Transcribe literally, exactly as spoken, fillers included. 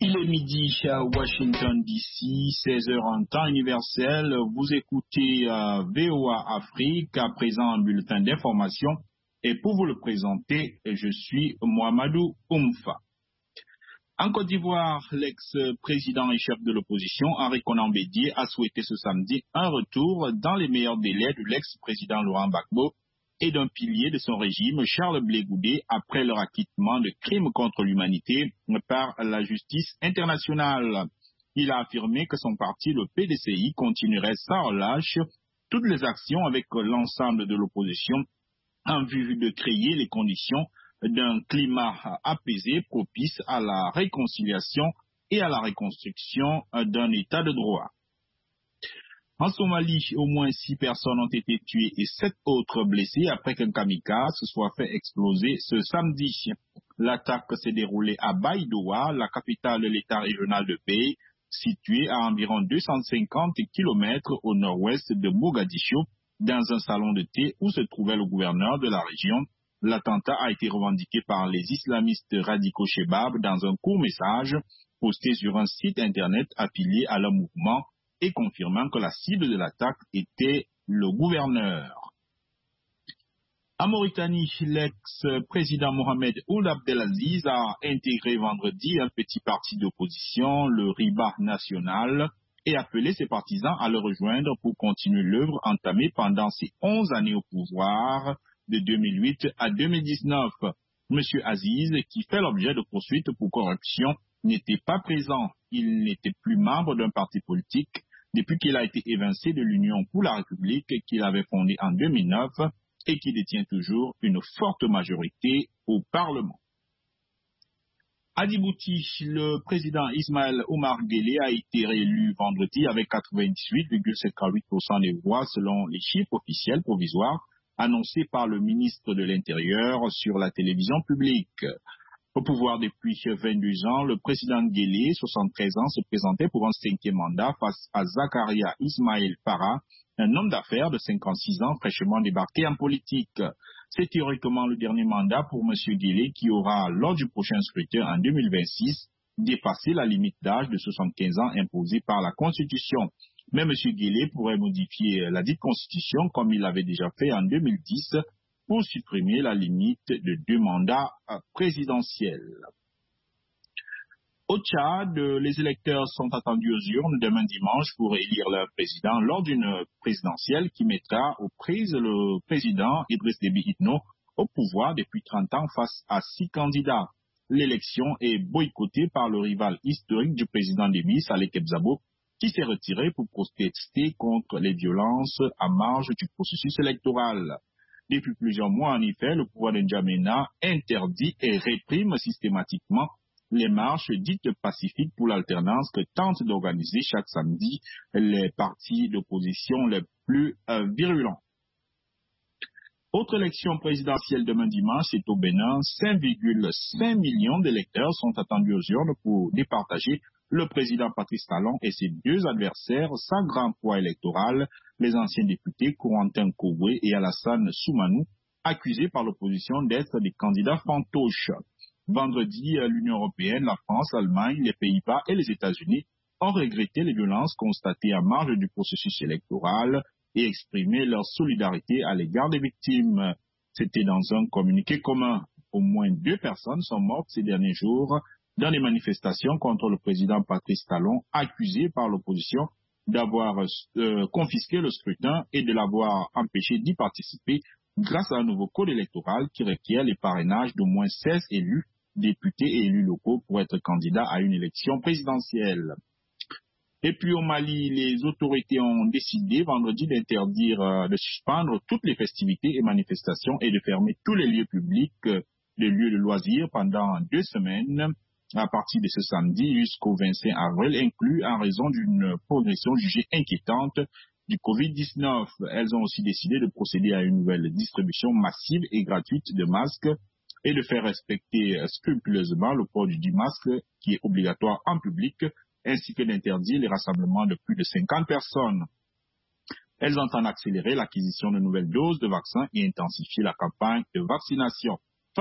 Il est midi à Washington D C, seize heures en temps universel. Vous écoutez euh, V O A Afrique, à présent un bulletin d'information. Et pour vous le présenter, je suis Mohamedou Oumfa. En Côte d'Ivoire, l'ex-président et chef de l'opposition, Henri Konan Bédié, a souhaité ce samedi un retour dans les meilleurs délais de l'ex-président Laurent Gbagbo et d'un pilier de son régime, Charles Blé Goudé, après leur acquittement de crimes contre l'humanité par la justice internationale. Il a affirmé que son parti, le P D C I, continuerait sans relâche toutes les actions avec l'ensemble de l'opposition en vue de créer les conditions d'un climat apaisé propice à la réconciliation et à la reconstruction d'un état de droit. En Somalie, au moins six personnes ont été tuées et sept autres blessées après qu'un kamikaze se soit fait exploser ce samedi. L'attaque s'est déroulée à Baidoa, la capitale de l'état régional de Bay, située à environ deux cent cinquante kilomètres au nord-ouest de Mogadiscio, dans un salon de thé où se trouvait le gouverneur de la région. L'attentat a été revendiqué par les islamistes radicaux Chebab dans un court message posté sur un site internet affilié à leur mouvement et confirmant que la cible de l'attaque était le gouverneur. En Mauritanie, l'ex-président Mohamed Ould Abdelaziz a intégré vendredi un petit parti d'opposition, le Riba National, et appelé ses partisans à le rejoindre pour continuer l'œuvre entamée pendant ses onze années au pouvoir, de deux mille huit à deux mille dix-neuf. Monsieur Aziz, qui fait l'objet de poursuites pour corruption, n'était pas présent. Il n'était plus membre d'un parti politique depuis qu'il a été évincé de l'Union pour la République qu'il avait fondée en deux mille neuf et qui détient toujours une forte majorité au Parlement. À Djibouti, le président Ismaël Omar Guelleh a été réélu vendredi avec quatre-vingt-dix-huit virgule cinquante-huit pour cent des voix selon les chiffres officiels provisoires annoncés par le ministre de l'Intérieur sur la télévision publique. Au pouvoir depuis vingt-deux ans, le président Guelleh, soixante-treize ans, se présentait pour un cinquième mandat face à Zakaria Ismaël Farah, un homme d'affaires de cinquante-six ans fraîchement débarqué en politique. C'est théoriquement le dernier mandat pour M. Guelleh qui aura, lors du prochain scrutin en deux mille vingt-six, dépassé la limite d'âge de soixante-quinze ans imposée par la Constitution. Mais M. Guelleh pourrait modifier la dite Constitution comme il l'avait déjà fait en deux mille dix pour supprimer la limite de deux mandats présidentiels. Au Tchad, les électeurs sont attendus aux urnes demain dimanche pour élire leur président lors d'une présidentielle qui mettra aux prises le président Idriss Déby Itno au pouvoir depuis trente ans face à six candidats. L'élection est boycottée par le rival historique du président Déby, Saleh Kebzabo, qui s'est retiré pour protester contre les violences à marge du processus électoral. Depuis plusieurs mois, en effet, le pouvoir de N'Djamena interdit et réprime systématiquement les marches dites pacifiques pour l'alternance que tentent d'organiser chaque samedi les partis d'opposition les plus euh, virulents. Autre élection présidentielle demain dimanche, c'est au Bénin. cinq virgule cinq millions d'électeurs sont attendus aux urnes pour départager le président Patrice Talon et ses deux adversaires sans grand poids électoral, les anciens députés Corentin Koué et Alassane Soumanou, accusés par l'opposition d'être des candidats fantoches. Vendredi, l'Union européenne, la France, l'Allemagne, les Pays-Bas et les États-Unis ont regretté les violences constatées en marge du processus électoral et exprimé leur solidarité à l'égard des victimes. C'était dans un communiqué commun. Au moins deux personnes sont mortes ces derniers jours dans les manifestations contre le président Patrice Talon, accusé par l'opposition d'avoir euh, confisqué le scrutin et de l'avoir empêché d'y participer grâce à un nouveau code électoral qui requiert les parrainages d'au moins seize élus, députés et élus locaux pour être candidats à une élection présidentielle. Et puis au Mali, les autorités ont décidé vendredi d'interdire, euh, de suspendre toutes les festivités et manifestations et de fermer tous les lieux publics, euh, les lieux de loisirs pendant deux semaines à partir de ce samedi jusqu'au vingt-cinq avril, inclus en raison d'une progression jugée inquiétante du covid dix-neuf. Elles ont aussi décidé de procéder à une nouvelle distribution massive et gratuite de masques et de faire respecter scrupuleusement le port du masque qui est obligatoire en public, ainsi que d'interdire les rassemblements de plus de cinquante personnes. Elles entendent accélérer l'acquisition de nouvelles doses de vaccins et intensifier la campagne de vaccination.